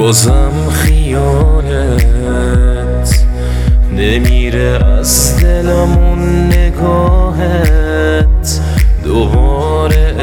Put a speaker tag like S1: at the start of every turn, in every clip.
S1: بازم خیالت نمیره از دلم اون نگاهت، دوباره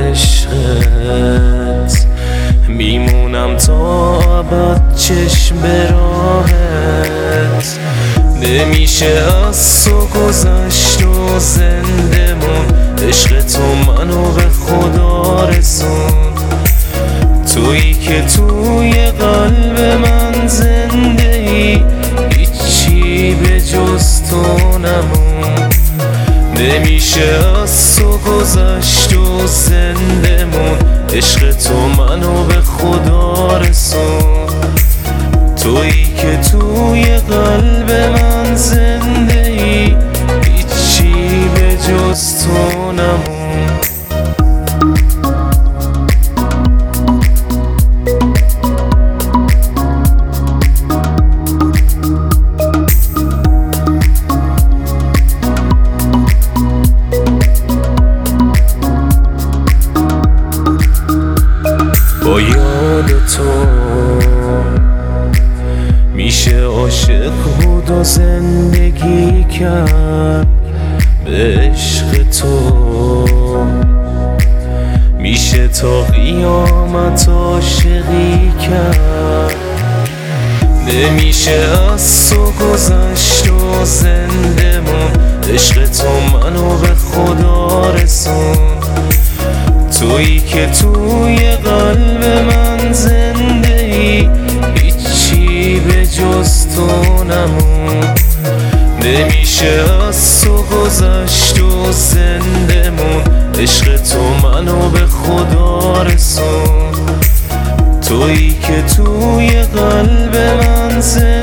S1: عشقت میمونم تا ابد چشم به راهت. نمیشه از تو گذشت و زنده مون، عشق تو منو به خدا رسون. تویی که توی قلب من زنده ای، هیچی به جز تو نمون. نمیشه از تو گذشت و زنده مون، عشق تو منو به خدا رسون. تویی که توی قلب من زنده ای، هیچی به جز تو نمون. با یاد تو میشه عاشق بود و زندگی کرد، به عشق تو میشه تا قیامت عاشقی کرد. نمیشه از تو گذشت و زنده مون، عشق تو منو به خدا رسون. تویی که توی قلب من زنده ای، هیچی به جز تو نمون. نمیشه از تو گذشت و زنده مون، عشق تو منو به خدا رسون. تویی که توی قلب من زنده